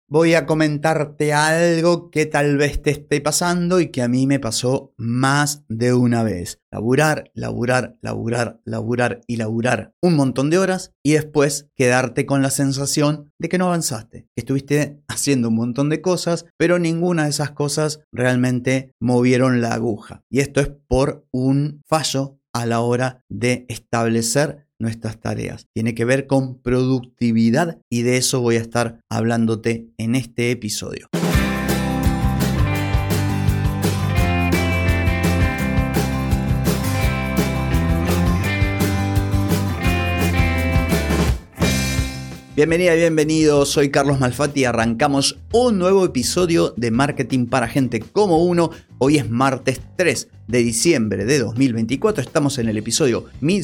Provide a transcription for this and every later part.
voy a comentarte algo que tal vez te esté pasando y que a mí me pasó más de una vez. Laburar y laburar un montón de horas y después quedarte con la sensación de que no avanzaste, que estuviste haciendo un montón de cosas, pero ninguna de esas cosas realmente movieron la aguja. Y esto es por un fallo a la hora de establecer nuestras tareas. Tiene que ver con productividad y de eso voy a estar hablándote en este episodio. Bienvenida y bienvenido, soy Carlos Malfatti y arrancamos un nuevo episodio de Marketing para Gente como Uno. Hoy es martes 3 de diciembre de 2024, estamos en el episodio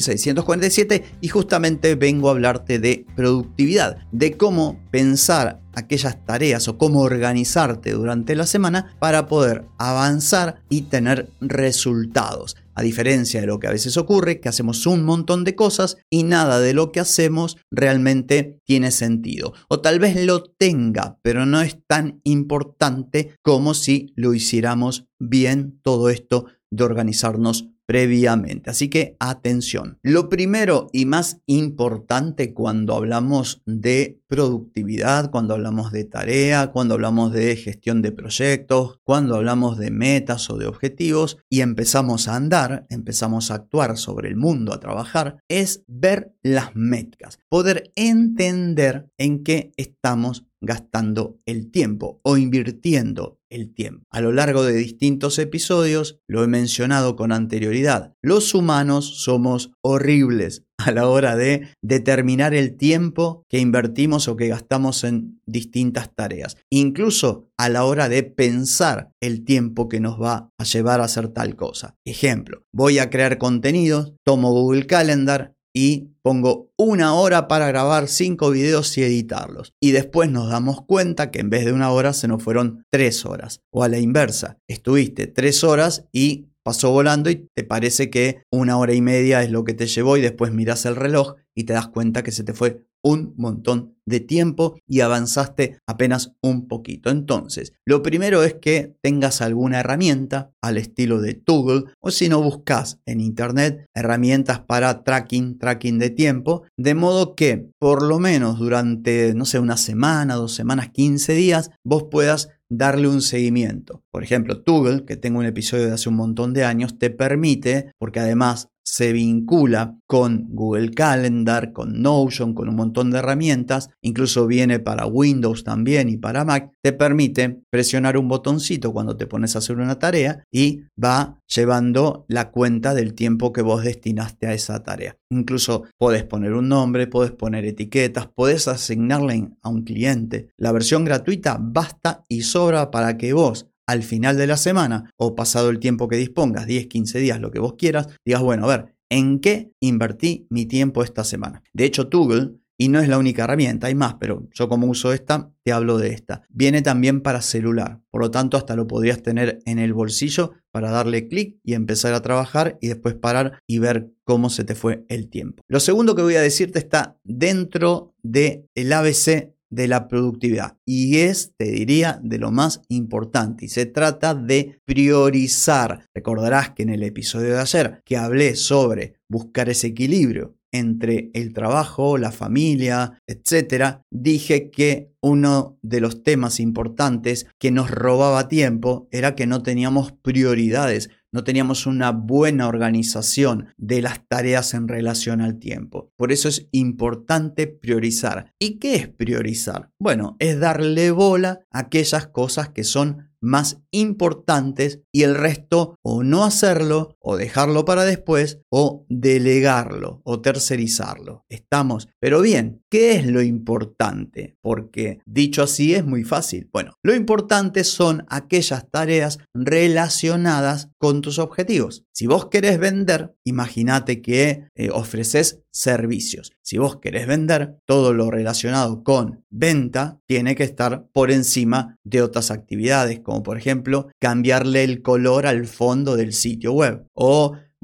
1647 y justamente vengo a hablarte de productividad, de cómo pensar aquellas tareas o cómo organizarte durante la semana para poder avanzar y tener resultados. A diferencia de lo que a veces ocurre, que hacemos un montón de cosas y nada de lo que hacemos realmente tiene sentido. O tal vez lo tenga, pero no es tan importante como si lo hiciéramos bien todo esto de organizarnos previamente. Así que atención. Lo primero y más importante cuando hablamos de productividad, cuando hablamos de tarea, cuando hablamos de gestión de proyectos, cuando hablamos de metas o de objetivos y empezamos a andar, empezamos a actuar sobre el mundo, a trabajar, es ver las métricas, poder entender en qué estamos gastando el tiempo o invirtiendo el tiempo. A lo largo de distintos episodios lo he mencionado con anterioridad. Los humanos somos horribles a la hora de determinar el tiempo que invertimos o que gastamos en distintas tareas. Incluso a la hora de pensar el tiempo que nos va a llevar a hacer tal cosa. Ejemplo, voy a crear contenidos, tomo Google Calendar y pongo 1 hora para grabar 5 videos y editarlos. Y después nos damos cuenta que en vez de 1 hora se nos fueron 3 horas. O a la inversa, estuviste 3 horas y pasó volando y te parece que 1 hora y media es lo que te llevó y después miras el reloj y te das cuenta que se te fue un montón de tiempo y avanzaste apenas un poquito. Entonces, lo primero es que tengas alguna herramienta al estilo de Toggle o si no buscas en internet herramientas para tracking de tiempo, de modo que por lo menos durante, no sé, 1 semana, 2 semanas, 15 días, vos puedas darle un seguimiento. Por ejemplo, Toggle, que tengo un episodio de hace un montón de años, te permite, porque además se vincula con Google Calendar, con Notion, con un montón de herramientas, incluso viene para Windows también y para Mac, te permite presionar un botoncito cuando te pones a hacer una tarea y va llevando la cuenta del tiempo que vos destinaste a esa tarea. Incluso podés poner un nombre, podés poner etiquetas, podés asignarle a un cliente. La versión gratuita basta y sobra para que vos al final de la semana o pasado el tiempo que dispongas, 10, 15 días, lo que vos quieras, digas, bueno, a ver, ¿en qué invertí mi tiempo esta semana? De hecho, Toggle, y no es la única herramienta, hay más, pero yo como uso esta, te hablo de esta. Viene también para celular, por lo tanto hasta lo podrías tener en el bolsillo para darle clic y empezar a trabajar y después parar y ver cómo se te fue el tiempo. Lo segundo que voy a decirte está dentro del ABC de la productividad y es, te diría, de lo más importante y se trata de priorizar. Recordarás que en el episodio de ayer que hablé sobre buscar ese equilibrio entre el trabajo, la familia, etcétera, dije que uno de los temas importantes que nos robaba tiempo era que no teníamos prioridades, no teníamos una buena organización de las tareas en relación al tiempo. Por eso es importante priorizar. ¿Y qué es priorizar? Bueno, es darle bola a aquellas cosas que son más importantes y el resto o no hacerlo o dejarlo para después o delegarlo o tercerizarlo. ¿Estamos? Pero bien, ¿qué es lo importante? Porque dicho así es muy fácil. Bueno, lo importante son aquellas tareas relacionadas con tus objetivos. Si vos querés vender, imagínate que ofreces servicios. Si vos querés vender, todo lo relacionado con venta tiene que estar por encima de otras actividades, como por ejemplo cambiarle el color al fondo del sitio web o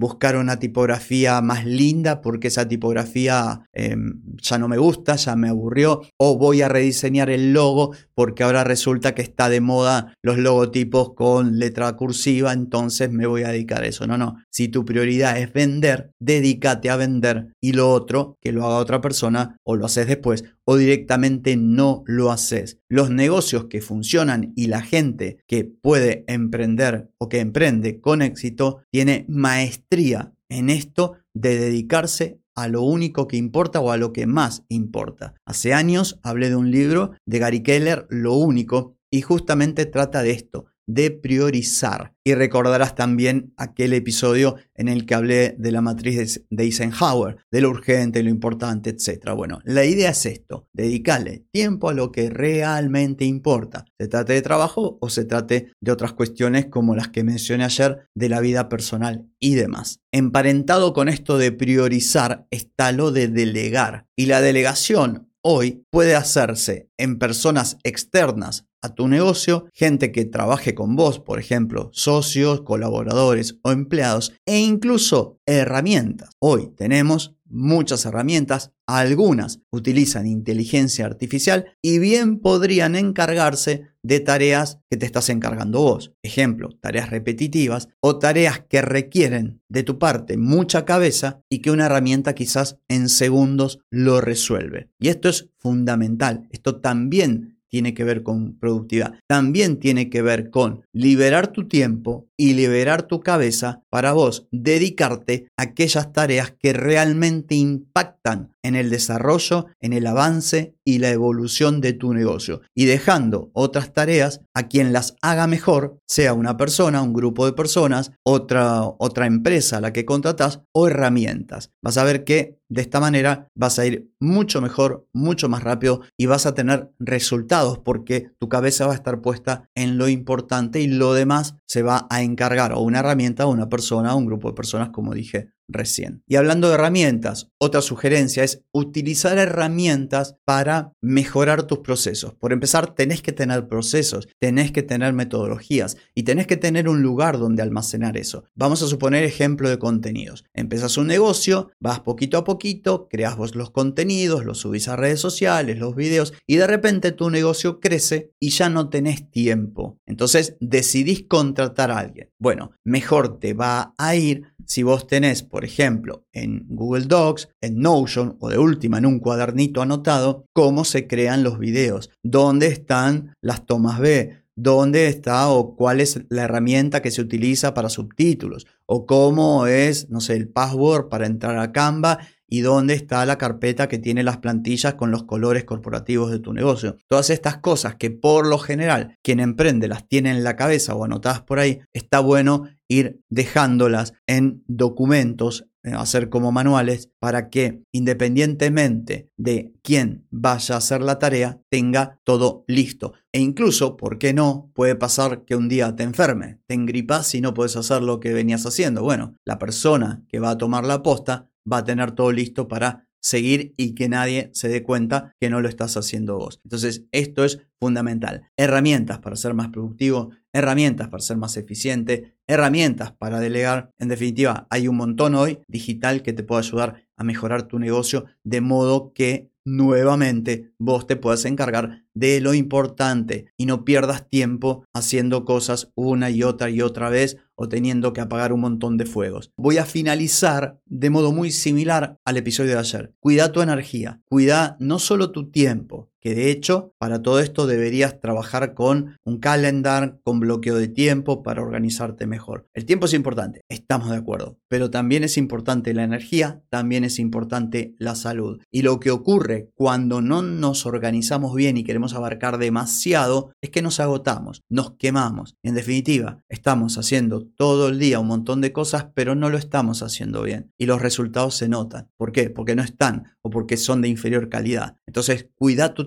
buscar una tipografía más linda porque esa tipografía ya no me gusta, ya me aburrió, o voy a rediseñar el logo porque ahora resulta que está de moda los logotipos con letra cursiva, entonces me voy a dedicar a eso. No. Si tu prioridad es vender, dedícate a vender, y lo otro, que lo haga otra persona, o lo haces después, o directamente no lo haces. Los negocios que funcionan y la gente que puede emprender o que emprende con éxito tiene maestría en esto de dedicarse a lo único que importa o a lo que más importa. Hace años hablé de un libro de Gary Keller, Lo Único, y justamente trata de esto, de priorizar. Y recordarás también aquel episodio en el que hablé de la matriz de Eisenhower, de lo urgente, lo importante, etc. Bueno, la idea es esto, dedicarle tiempo a lo que realmente importa. Se trate de trabajo o se trate de otras cuestiones como las que mencioné ayer, de la vida personal y demás. Emparentado con esto de priorizar está lo de delegar. Y la delegación hoy puede hacerse en personas externas a tu negocio, gente que trabaje con vos, por ejemplo, socios, colaboradores o empleados, e incluso herramientas. Hoy tenemos muchas herramientas, algunas utilizan inteligencia artificial y bien podrían encargarse de tareas que te estás encargando vos. Ejemplo, tareas repetitivas o tareas que requieren de tu parte mucha cabeza y que una herramienta quizás en segundos lo resuelve. Y esto es fundamental. Esto también tiene que ver con productividad. También tiene que ver con liberar tu tiempo y liberar tu cabeza para vos dedicarte a aquellas tareas que realmente impactan en el desarrollo, en el avance y la evolución de tu negocio. Y dejando otras tareas a quien las haga mejor, sea una persona, un grupo de personas, otra empresa a la que contratás o herramientas. Vas a ver que de esta manera vas a ir mucho mejor, mucho más rápido y vas a tener resultados porque tu cabeza va a estar puesta en lo importante y lo demás se va a encargar o una herramienta, o una persona, o un grupo de personas, como dije recién. Y hablando de herramientas, otra sugerencia es utilizar herramientas para mejorar tus procesos. Por empezar, tenés que tener procesos, tenés que tener metodologías y tenés que tener un lugar donde almacenar eso. Vamos a suponer ejemplo de contenidos. Empezás un negocio, vas poquito a poquito, creás vos los contenidos, los subís a redes sociales, los videos y de repente tu negocio crece y ya no tenés tiempo. Entonces decidís contratar a alguien. Bueno, mejor te va a ir si vos tenés, por ejemplo, en Google Docs, en Notion o de última en un cuadernito anotado, cómo se crean los videos, dónde están las tomas B, dónde está o cuál es la herramienta que se utiliza para subtítulos, o cómo es, no sé, el password para entrar a Canva y dónde está la carpeta que tiene las plantillas con los colores corporativos de tu negocio. Todas estas cosas que por lo general quien emprende las tiene en la cabeza o anotadas por ahí, está bueno ir dejándolas en documentos, hacer como manuales para que independientemente de quién vaya a hacer la tarea, tenga todo listo. E incluso, ¿por qué no? Puede pasar que un día te enfermes, te engripas y no puedes hacer lo que venías haciendo. Bueno, la persona que va a tomar la posta va a tener todo listo para seguir y que nadie se dé cuenta que no lo estás haciendo vos. Entonces, esto es fundamental. Herramientas para ser más productivo, herramientas para ser más eficiente, herramientas para delegar. En definitiva, hay un montón hoy digital que te puede ayudar a mejorar tu negocio de modo que nuevamente vos te puedas encargar de lo importante y no pierdas tiempo haciendo cosas una y otra vez o teniendo que apagar un montón de fuegos. Voy a finalizar de modo muy similar al episodio de ayer. Cuida tu energía, cuida no solo tu tiempo, que de hecho para todo esto deberías trabajar con un calendar, con bloqueo de tiempo para organizarte mejor. El tiempo es importante, estamos de acuerdo, pero también es importante la energía, también es importante la salud. Y lo que ocurre cuando no nos organizamos bien y queremos abarcar demasiado es que nos agotamos, nos quemamos. En definitiva, estamos haciendo todo el día un montón de cosas, pero no lo estamos haciendo bien y los resultados se notan. ¿Por qué? Porque no están o porque son de inferior calidad. Entonces, cuida tu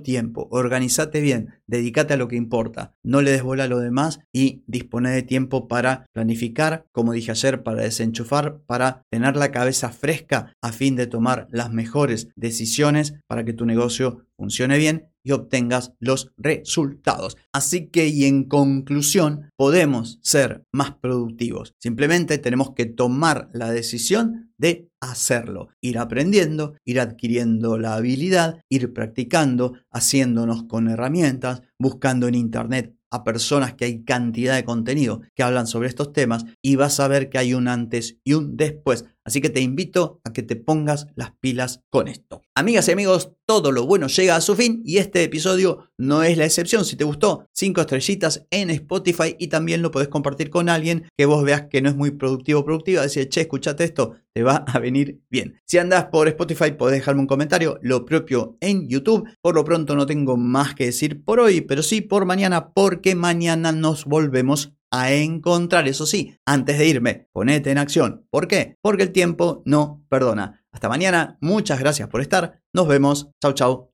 tiempo, organizate bien, dedícate a lo que importa, no le des bola a lo demás y dispone de tiempo para planificar, como dije ayer, para desenchufar, para tener la cabeza fresca a fin de tomar las mejores decisiones para que tu negocio funcione bien y obtengas los resultados. Así que, y en conclusión, podemos ser más productivos. Simplemente tenemos que tomar la decisión de hacerlo, ir aprendiendo, ir adquiriendo la habilidad, ir practicando, haciéndonos con herramientas, buscando en internet a personas que hay cantidad de contenido que hablan sobre estos temas y vas a ver que hay un antes y un después. Así que te invito a que te pongas las pilas con esto. Amigas y amigos, todo lo bueno llega a su fin y este episodio no es la excepción. Si te gustó, 5 estrellitas en Spotify y también lo podés compartir con alguien que vos veas que no es muy productivo o productiva. Decir, che, escuchate esto, te va a venir bien. Si andás por Spotify, podés dejarme un comentario, lo propio en YouTube. Por lo pronto no tengo más que decir por hoy, pero sí por mañana, porque mañana nos volvemos a encontrar. Eso sí, antes de irme, ponete en acción. ¿Por qué? Porque el tiempo no perdona. Hasta mañana, muchas gracias por estar. Nos vemos. Chau, chau.